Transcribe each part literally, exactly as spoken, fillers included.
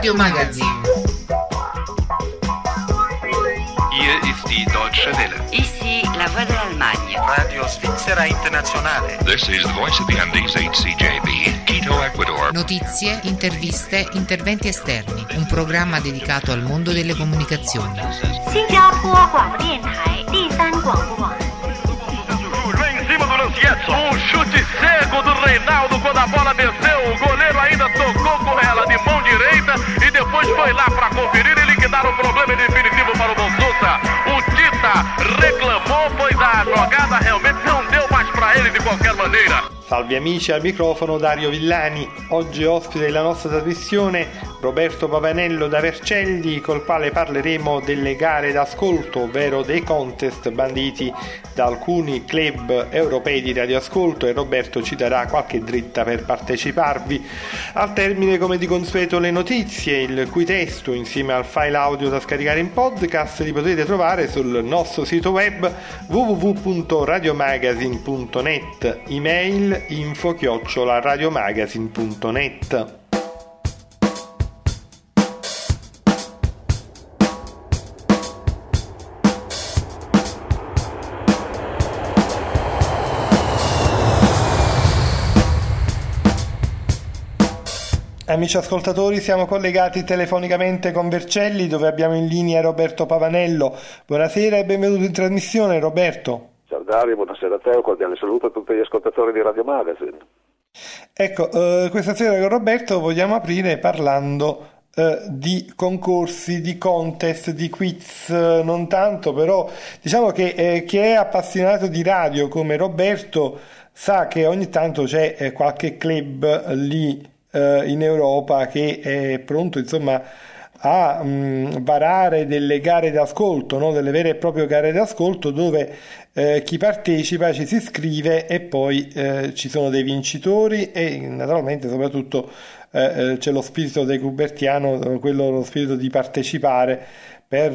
Radio Magazine. Hier ist die Deutsche Welle. Ici la voix de l'Allemagne. Radio Svizzera Internazionale. This is the voice of the Andes H C J B, Quito, Ecuador. Notizie, interviste, interventi esterni. Un programma dedicato al mondo delle comunicazioni. 新加坡广播电台第三广播网。 Em cima do Lancietto, um chute cego do Reinaldo quando a bola desceu, o goleiro ainda tocou com ela de mão direita e depois foi lá para conferir e liquidar o problema definitivo para o Bolsonaro. O Tita reclamou, pois a jogada realmente não deu mais para ele de qualquer maneira. Salve amici, al microfono Dario Villani. Oggi ospite della nostra trasmissione Roberto Pavanello da Vercelli, col quale parleremo delle gare d'ascolto, ovvero dei contest banditi da alcuni club europei di radioascolto, e Roberto ci darà qualche dritta per parteciparvi. Al termine, come di consueto, le notizie, il cui testo insieme al file audio da scaricare in podcast li potete trovare sul nostro sito web w w w punto radiomagazine punto net, email info chiocciola radiomagazine punto net. Amici ascoltatori, siamo collegati telefonicamente con Vercelli, dove abbiamo in linea Roberto Pavanello. Buonasera e benvenuto in trasmissione, Roberto. Ciao Dario, buonasera a te, un cordiale saluto a tutti gli ascoltatori di Radio Magazine. Ecco, eh, questa sera con Roberto vogliamo aprire parlando eh, di concorsi, di contest, di quiz, eh, non tanto, però diciamo che eh, chi è appassionato di radio come Roberto sa che ogni tanto c'è eh, qualche club lì in Europa che è pronto insomma a mh, varare delle gare d'ascolto, no? Delle vere e proprie gare d'ascolto dove eh, chi partecipa ci si iscrive e poi eh, ci sono dei vincitori e naturalmente soprattutto eh, c'è lo spirito decubertiano, quello lo spirito di partecipare per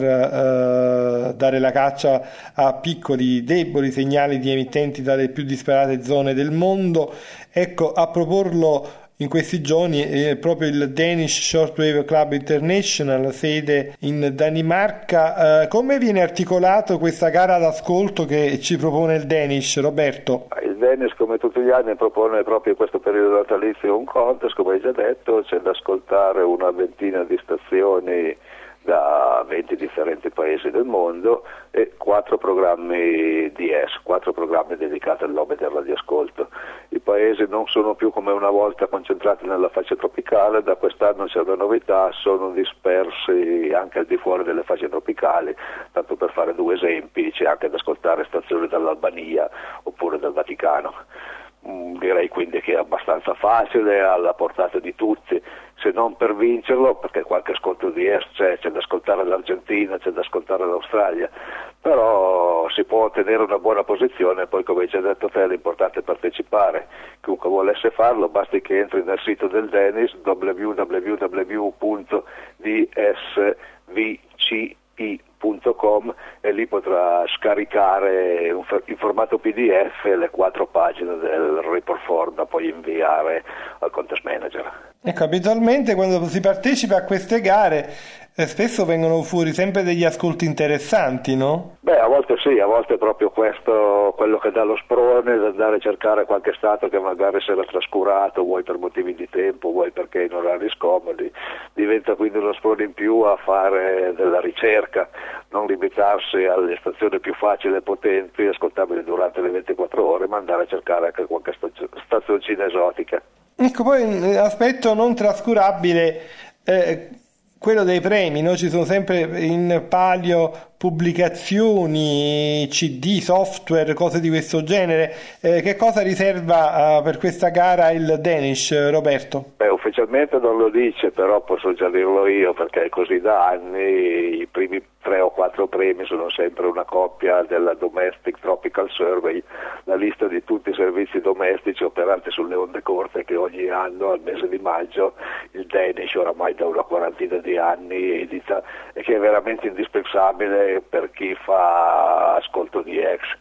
eh, dare la caccia a piccoli deboli segnali di emittenti dalle più disparate zone del mondo. Ecco, a proporlo in questi giorni è proprio il Danish Shortwave Club International, sede in Danimarca. Eh, come viene articolato questa gara d'ascolto che ci propone il Danish, Roberto? Il Danish, come tutti gli anni, propone proprio in questo periodo natalizio un contest, come hai già detto, c'è da ascoltare una ventina di stazioni da venti differenti paesi del mondo e quattro programmi D S, quattro programmi dedicati al nome del radioascolto. I paesi non sono più come una volta concentrati nella fascia tropicale, da quest'anno c'è una novità, sono dispersi anche al di fuori delle fasce tropicali, tanto per fare due esempi, c'è anche da ascoltare stazioni dall'Albania oppure dal Vaticano. Direi quindi che è abbastanza facile, alla portata di tutti, se non per vincerlo, perché qualche ascolto di est c'è, c'è da ascoltare l'Argentina, c'è da ascoltare l'Australia, però si può ottenere una buona posizione e poi, come hai già detto te, l'importante è partecipare. Chiunque volesse farlo basti che entri nel sito del Danish w w w punto d s v c i punto com e lì potrà scaricare in formato P D F le quattro pagine del report form da poi inviare al contest manager. Ecco, abitualmente quando si partecipa a queste gare eh, spesso vengono fuori sempre degli ascolti interessanti, no? Beh, a volte sì, a volte è proprio questo quello che dà lo sprone, da andare a cercare qualche stato che magari si era trascurato, vuoi per motivi di tempo, vuoi perché in orari scomodi, diventa quindi uno sprone in più a fare della ricerca, non limitarsi alle stazioni più facili e potenti, ascoltabili durante le ventiquattro ore, ma andare a cercare anche qualche stazioncina esotica. Ecco, poi aspetto non trascurabile eh, quello dei premi, no? Ci sono sempre in palio pubblicazioni, C D, software, cose di questo genere. Eh, che cosa riserva uh, per questa gara il Danish, Roberto? Beh, ufficialmente non lo dice, però posso già dirlo io, perché è così da anni. I primi tre o quattro premi sono sempre una copia della Domestic Tropical Survey, la lista di tutti i servizi domestici operanti sulle onde corte che ogni anno al mese di maggio il Danish, oramai da una quarantina di anni, edita, e che è veramente indispensabile per chi fa ascolto di ex.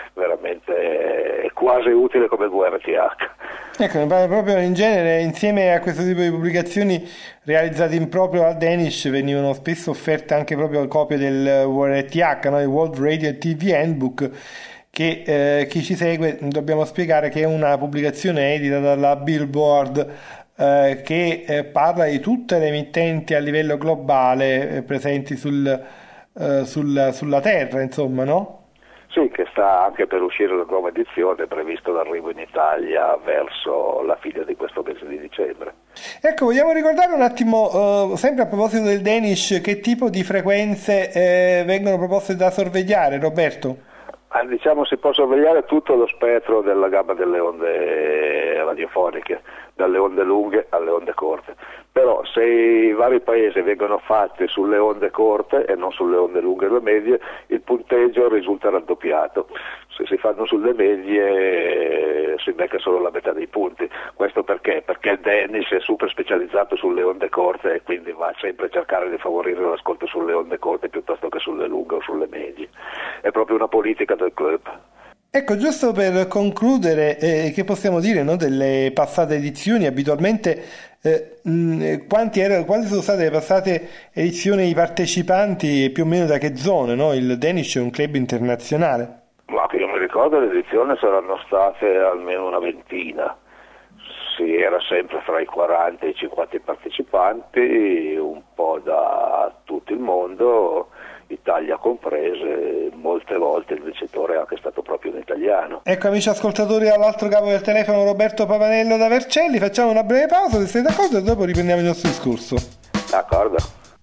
veramente è quasi utile come V R T H. Ecco, mi pare proprio in genere, insieme a questo tipo di pubblicazioni realizzate in proprio al Danish, venivano spesso offerte anche proprio copie del V R T H, no? Il World Radio T V Handbook, che eh, chi ci segue dobbiamo spiegare che è una pubblicazione edita dalla Billboard eh, che eh, parla di tutte le emittenti a livello globale eh, presenti sul, eh, sul, sulla Terra, insomma, no? Sì, che sta anche per uscire la nuova edizione, previsto l'arrivo in Italia verso la fine di questo mese di dicembre. Ecco, vogliamo ricordare un attimo, eh, sempre a proposito del Danish, che tipo di frequenze eh, vengono proposte da sorvegliare, Roberto? Ah, diciamo si può sorvegliare tutto lo spettro della gamma delle onde radiofoniche, dalle onde lunghe alle onde corte, però se i vari paesi vengono fatti sulle onde corte e non sulle onde lunghe e medie, il punteggio risulta raddoppiato. Se si fanno sulle medie si becca solo la metà dei punti. Questo perché? Perché il Danish è super specializzato sulle onde corte e quindi va sempre a cercare di favorire l'ascolto sulle onde corte piuttosto che sulle lunghe o sulle medie. È proprio una politica del club. Ecco, giusto per concludere, eh, che possiamo dire, no, delle passate edizioni? Abitualmente eh, mh, quanti, erano, quanti sono state le passate edizioni di partecipanti e più o meno da che zone? No? Il Danish è un club internazionale. Ma che io mi ricordo l'edizione saranno state almeno una ventina, si era sempre fra i quaranta e i cinquanta partecipanti, un po' da tutto il mondo, Italia comprese, molte volte il vincitore è anche stato proprio un italiano. Ecco, amici ascoltatori, all'altro capo del telefono Roberto Pavanello da Vercelli, facciamo una breve pausa, se siete d'accordo, e dopo riprendiamo il nostro discorso. D'accordo.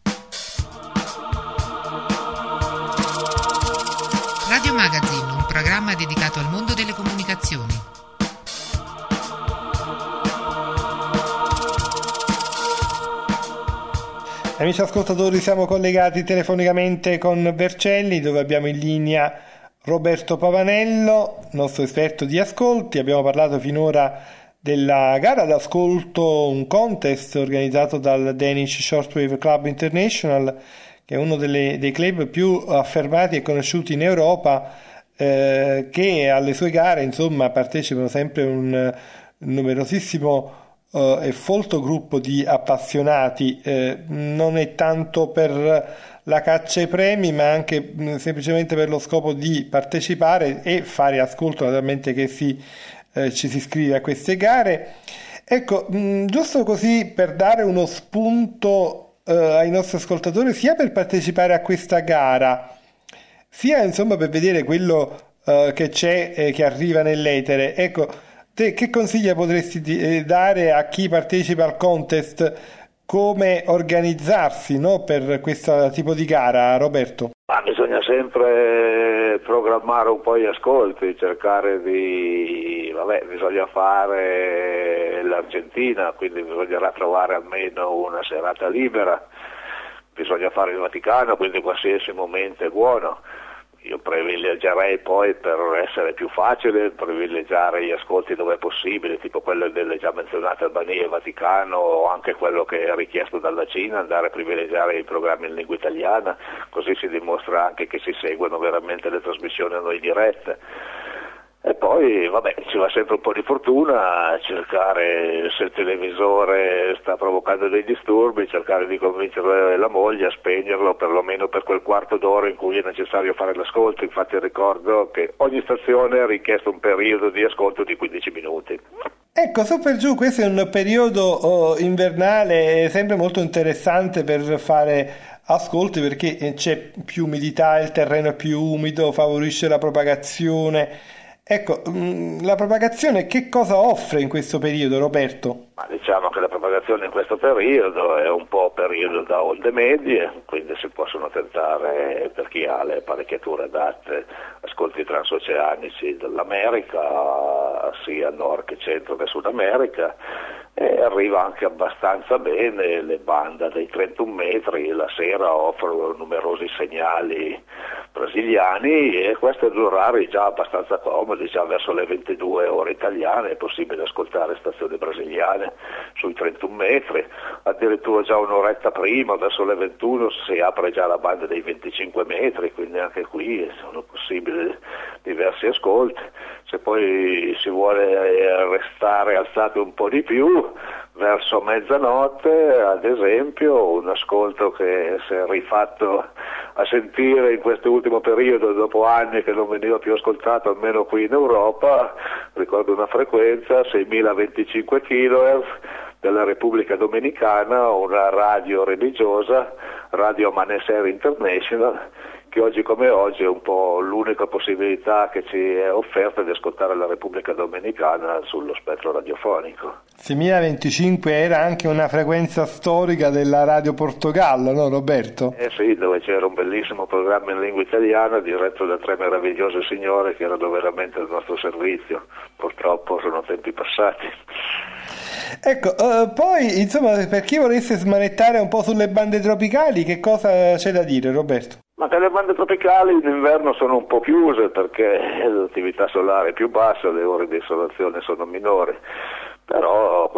Radio Magazine, un programma dedicato al mondo delle comunicazioni. Amici ascoltatori, siamo collegati telefonicamente con Vercelli, dove abbiamo in linea Roberto Pavanello, nostro esperto di ascolti. Abbiamo parlato finora della gara d'ascolto, un contest organizzato dal Danish Shortwave Club International, che è uno delle, dei club più affermati e conosciuti in Europa, eh, che alle sue gare insomma partecipano sempre un, un numerosissimo Uh, e folto gruppo di appassionati. Eh, non è tanto per la caccia ai premi, ma anche mh, semplicemente per lo scopo di partecipare e fare ascolto, naturalmente, che si, eh, ci si iscrive a queste gare. Ecco, mh, giusto così per dare uno spunto uh, ai nostri ascoltatori, sia per partecipare a questa gara, sia insomma per vedere quello uh, che c'è e eh, che arriva nell'etere. Ecco, te che consigli potresti dare a chi partecipa al contest, come organizzarsi, no, per questo tipo di gara, Roberto? Ma bisogna sempre programmare un po' gli ascolti, cercare di... vabbè, bisogna fare l'Argentina, quindi bisognerà trovare almeno una serata libera, bisogna fare il Vaticano, quindi qualsiasi momento è buono. Io privilegerei poi, per essere più facile, privilegiare gli ascolti dove è possibile, tipo quello delle già menzionate Albania e Vaticano, o anche quello che è richiesto dalla Cina, andare a privilegiare i programmi in lingua italiana, così si dimostra anche che si seguono veramente le trasmissioni a noi dirette. E poi, vabbè, ci va sempre un po' di fortuna, cercare, se il televisore sta provocando dei disturbi, cercare di convincere la moglie a spegnerlo perlomeno per quel quarto d'ora in cui è necessario fare l'ascolto. Infatti ricordo che ogni stazione ha richiesto un periodo di ascolto di quindici minuti. Ecco, su per giù, questo è un periodo oh, invernale sempre molto interessante per fare ascolti, perché c'è più umidità, il terreno è più umido, favorisce la propagazione. Ecco, la propagazione che cosa offre in questo periodo, Roberto? Ma diciamo che la propagazione in questo periodo è un po' periodo da onde medie, quindi si possono tentare, per chi ha le apparecchiature adatte, ascolti transoceanici dall'America, sia Nord che Centro che Sud America. e arriva anche abbastanza bene. Le bande dei trentuno metri la sera offrono numerosi segnali brasiliani e questi due orari già abbastanza comodi, già verso le ventidue ore italiane è possibile ascoltare stazioni brasiliane sui trentuno metri, addirittura già un'oretta prima, verso le ventuno, si apre già la banda dei venticinque metri, quindi anche qui sono possibili diversi ascolti. Se poi si vuole restare alzati un po' di più, verso mezzanotte ad esempio, un ascolto che si è rifatto a sentire in quest'ultimo periodo dopo anni che non veniva più ascoltato, almeno qui in Europa, ricordo una frequenza seimilaventicinque kilohertz della Repubblica Dominicana, una radio religiosa, Radio Amanecer International, che oggi come oggi è un po' l'unica possibilità che ci è offerta di ascoltare la Repubblica Dominicana sullo spettro radiofonico. seimilaventicinque era anche una frequenza storica della Radio Portogallo, no Roberto? Eh sì, dove c'era un bellissimo programma in lingua italiana diretto da tre meravigliose signore che erano veramente al nostro servizio. Purtroppo sono tempi passati. Ecco, uh, poi insomma, per chi volesse smanettare un po' sulle bande tropicali, che cosa c'è da dire, Roberto? Ma che le bande tropicali in inverno sono un po' chiuse perché l'attività solare è più bassa, le ore di insolazione sono minori, però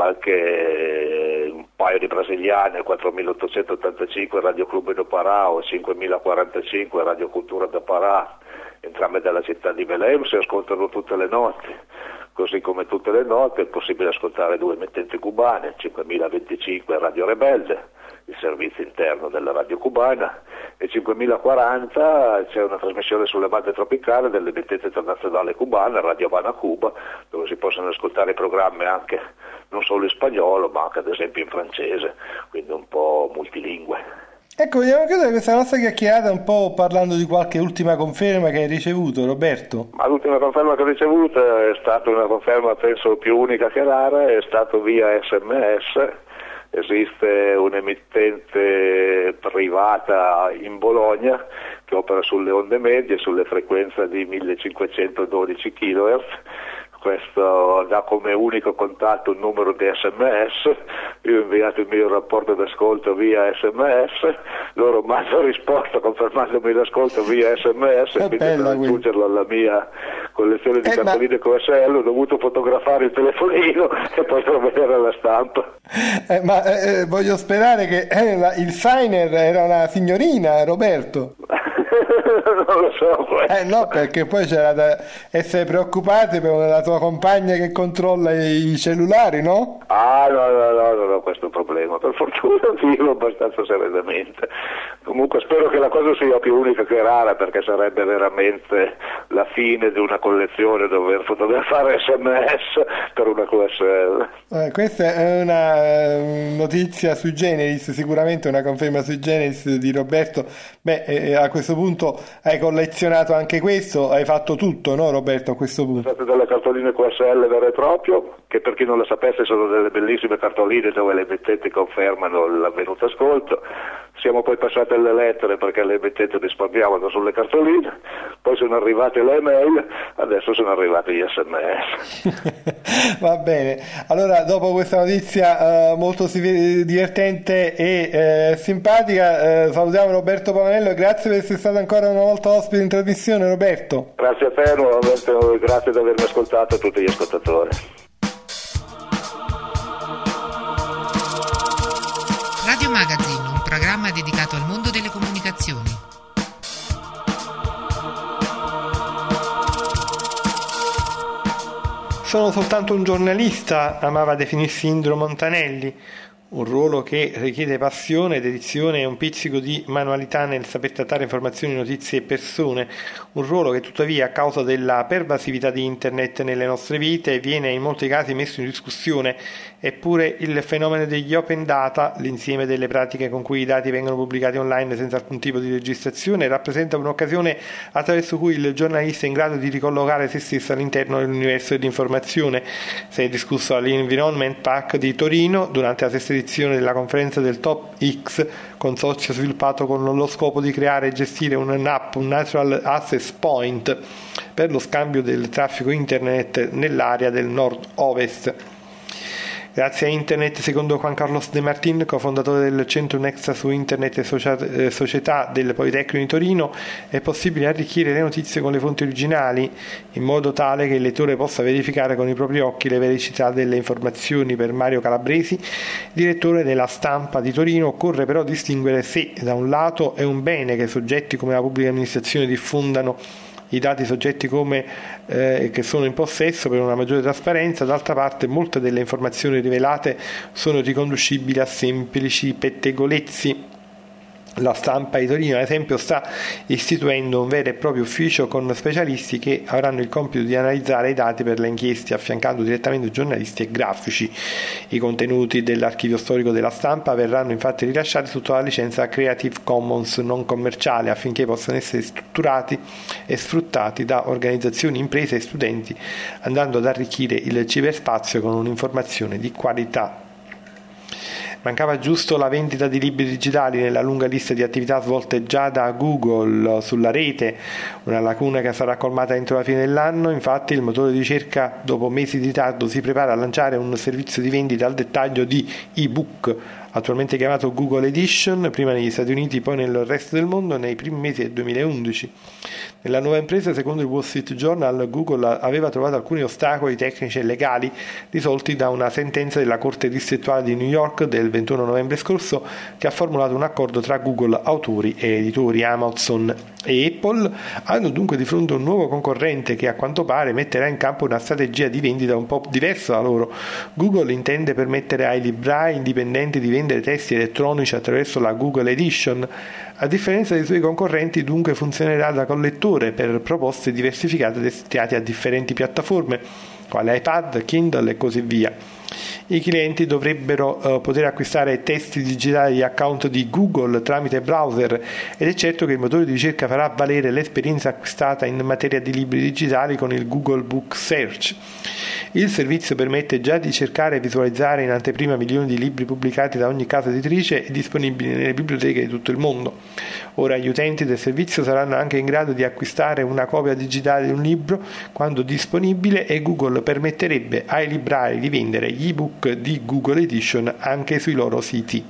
qualche un paio di brasiliane, quattromilaottocentottantacinque Radio Clube do Pará o cinquemilaquarantacinque Radio Cultura do Pará, entrambe dalla città di Belém, si ascoltano tutte le notti. Così come tutte le notti è possibile ascoltare due emittenti cubane, cinquemilaventicinque Radio Rebelde, il servizio interno della radio cubana, e cinquemilaquaranta c'è una trasmissione sulle bande tropicali dell'emittente internazionale cubana, Radio Habana Cuba, dove si possono ascoltare programmi anche non solo in spagnolo, ma anche ad esempio in francese, quindi un po' multilingue. Ecco, vogliamo chiudere questa nostra chiacchierata un po' parlando di qualche ultima conferma che hai ricevuto, Roberto? Ma l'ultima conferma che ho ricevuto è stata una conferma penso più unica che rara, è stato via S M S. Esiste un'emittente privata in Bologna che opera sulle onde medie, sulle frequenze di millecinquecentododici kilohertz. Questo dà come unico contatto un numero di S M S, io ho inviato il mio rapporto d'ascolto via S M S, loro mi hanno risposto confermandomi l'ascolto via S M S, è quindi bella, per aggiungerlo alla mia collezione di eh, cartoline ma... Q S L ho dovuto fotografare il telefonino e poi vedere alla stampa. Eh, ma eh, voglio sperare che eh, la, il signer era una signorina, Roberto. Non lo so. Eh no, perché poi c'era da essere preoccupati per la tua compagna che controlla i cellulari, no? Ah no, no, no, non ho questo problema, per fortuna vivo abbastanza serenamente. Comunque spero che la cosa sia più unica che rara, perché sarebbe veramente la fine di una collezione dover fotografare S M S per una Q S L. Eh, questa è una notizia sui generis, sicuramente una conferma sui generis di Roberto. Beh, eh, a questo punto hai collezionato anche questo, hai fatto tutto, no Roberto, a questo punto? Sono delle cartoline Q S L vere e proprio, che per chi non lo sapesse sono delle bellissime cartoline dove le emittenti confermano l'avvenuto ascolto. Siamo poi passati alle lettere perché le emittenti risparmiavano sulle cartoline, poi sono arrivate le email, adesso sono arrivati gli S M S. Va bene, allora dopo questa notizia uh, molto divertente e uh, simpatica uh, salutiamo Roberto Pavanello e grazie per essere stato ancora una volta ospite in trasmissione, Roberto. Grazie a te, nuovamente grazie di avermi ascoltato, a tutti gli ascoltatori. Radio Magazine, un programma dedicato al mondo delle comunicazioni. Sono soltanto un giornalista, amava definirsi Indro Montanelli, un ruolo che richiede passione, dedizione e un pizzico di manualità nel saper trattare informazioni, notizie e persone, un ruolo che tuttavia a causa della pervasività di internet nelle nostre vite viene in molti casi messo in discussione, eppure il fenomeno degli open data, l'insieme delle pratiche con cui i dati vengono pubblicati online senza alcun tipo di registrazione, rappresenta un'occasione attraverso cui il giornalista è in grado di ricollocare se stesso all'interno dell'universo dell'informazione. Si è discusso all'Environment Park di Torino durante la sesta edizione della conferenza del Top X, consorzio sviluppato con lo scopo di creare e gestire un N A P, un Natural Access Point, per lo scambio del traffico internet nell'area del nord-ovest. Grazie a Internet, secondo Juan Carlos De Martin, cofondatore del Centro Nexa su Internet e Socia- Società del Politecnico di Torino, è possibile arricchire le notizie con le fonti originali, in modo tale che il lettore possa verificare con i propri occhi le veracità delle informazioni. Per Mario Calabresi, direttore della Stampa di Torino, occorre però distinguere se, da un lato, è un bene che soggetti come la pubblica amministrazione diffondano i dati soggetti come eh, che sono in possesso per una maggiore trasparenza, d'altra parte molte delle informazioni rivelate sono riconducibili a semplici pettegolezzi. La Stampa di Torino, ad esempio, sta istituendo un vero e proprio ufficio con specialisti che avranno il compito di analizzare i dati per le inchieste, affiancando direttamente giornalisti e grafici. I contenuti dell'archivio storico della Stampa verranno infatti rilasciati sotto la licenza Creative Commons non commerciale, affinché possano essere strutturati e sfruttati da organizzazioni, imprese e studenti, andando ad arricchire il ciberspazio con un'informazione di qualità. Mancava giusto la vendita di libri digitali nella lunga lista di attività svolte già da Google sulla rete, una lacuna che sarà colmata entro la fine dell'anno. Infatti il motore di ricerca, dopo mesi di ritardo, si prepara a lanciare un servizio di vendita al dettaglio di ebook, attualmente chiamato Google Edition, prima negli Stati Uniti, poi nel resto del mondo nei primi mesi del duemilaundici. Nella nuova impresa, secondo il Wall Street Journal, Google aveva trovato alcuni ostacoli tecnici e legali risolti da una sentenza della Corte distrettuale di New York del ventuno novembre scorso, che ha formulato un accordo tra Google, autori e editori. Amazon e Apple hanno dunque di fronte un nuovo concorrente che, a quanto pare, metterà in campo una strategia di vendita un po' diversa da loro. Google intende permettere ai librai indipendenti di vendere testi elettronici attraverso la Google Edition. A differenza dei suoi concorrenti, dunque, funzionerà da collettore per proposte diversificate destinate a differenti piattaforme, quali iPad, Kindle e così via. I clienti dovrebbero uh, poter acquistare testi digitali di account di Google tramite browser, ed è certo che il motore di ricerca farà valere l'esperienza acquistata in materia di libri digitali con il Google Book Search. Il servizio permette già di cercare e visualizzare in anteprima milioni di libri pubblicati da ogni casa editrice e disponibili nelle biblioteche di tutto il mondo. Ora gli utenti del servizio saranno anche in grado di acquistare una copia digitale di un libro quando disponibile, e Google permetterebbe ai librai di vendere gli ebook di Google Edition anche sui loro siti.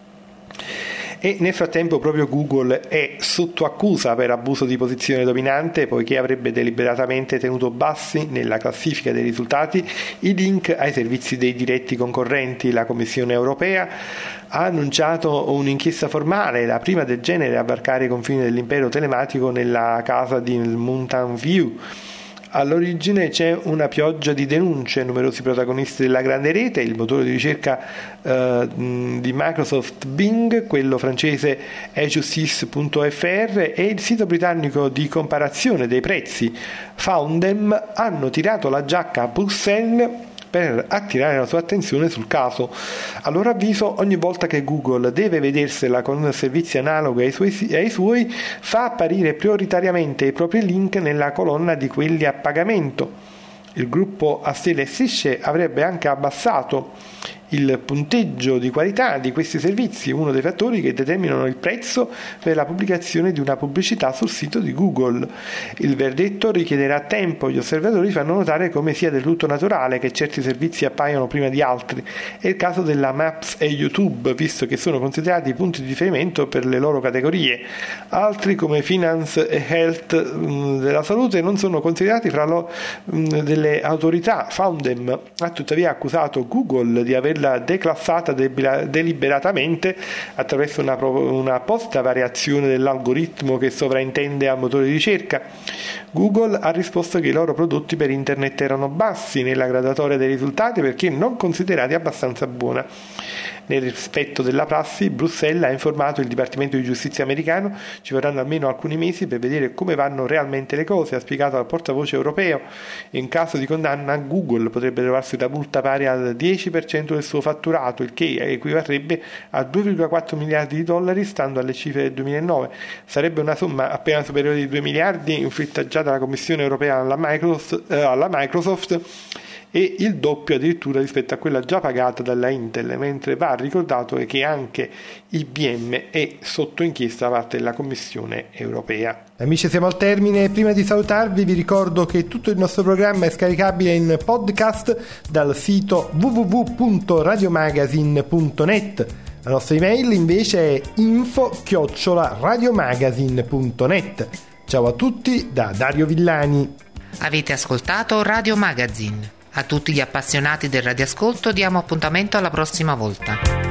E nel frattempo proprio Google è sotto accusa per abuso di posizione dominante, poiché avrebbe deliberatamente tenuto bassi nella classifica dei risultati i link ai servizi dei diretti concorrenti. La Commissione europea ha annunciato un'inchiesta formale, la prima del genere a varcare i confini dell'impero telematico nella casa di Mountain View. All'origine c'è una pioggia di denunce, numerosi protagonisti della grande rete, il motore di ricerca eh, di Microsoft Bing, quello francese ejustice punto f r e il sito britannico di comparazione dei prezzi Foundem hanno tirato la giacca a Bruxelles per attirare la sua attenzione sul caso. A loro avviso, ogni volta che Google deve vedersela con servizi analoghi ai suoi, ai suoi, fa apparire prioritariamente i propri link nella colonna di quelli a pagamento. Il gruppo a stelle e strisce avrebbe anche abbassato il punteggio di qualità di questi servizi, uno dei fattori che determinano il prezzo per la pubblicazione di una pubblicità sul sito di Google. Il verdetto richiederà tempo. Gli osservatori fanno notare come sia del tutto naturale che certi servizi appaiano prima di altri. È il caso della Maps e YouTube, visto che sono considerati punti di riferimento per le loro categorie. Altri, come Finance e Health mh, della salute, non sono considerati fra lo, mh, delle autorità. Foundem ha tuttavia accusato Google di averla declassata deliberatamente attraverso una, una apposita variazione dell'algoritmo che sovraintende al motore di ricerca. Google ha risposto che i loro prodotti per internet erano bassi nella graduatoria dei risultati perché non considerati abbastanza buona. Nel rispetto della prassi, Bruxelles ha informato il Dipartimento di Giustizia americano: ci vorranno almeno alcuni mesi per vedere come vanno realmente le cose, ha spiegato al portavoce europeo. In caso di condanna, Google potrebbe trovarsi una multa pari al dieci per cento del suo fatturato, il che equivarrebbe a due virgola quattro miliardi di dollari stando alle cifre del duemilanove. Sarebbe una somma appena superiore ai due miliardi inflitta già dalla Commissione europea alla Microsoft, eh, alla Microsoft e il doppio addirittura rispetto a quella già pagata dalla Intel, mentre va ricordato che anche I B M è sotto inchiesta da parte della Commissione europea. Amici, siamo al termine. Prima di salutarvi vi ricordo che tutto il nostro programma è scaricabile in podcast dal sito w w w punto radiomagazine punto net. La nostra email invece è info chiocciola radiomagazine punto net. Ciao a tutti da Dario Villani. Avete ascoltato Radio Magazine. A tutti gli appassionati del radioascolto diamo appuntamento alla prossima volta.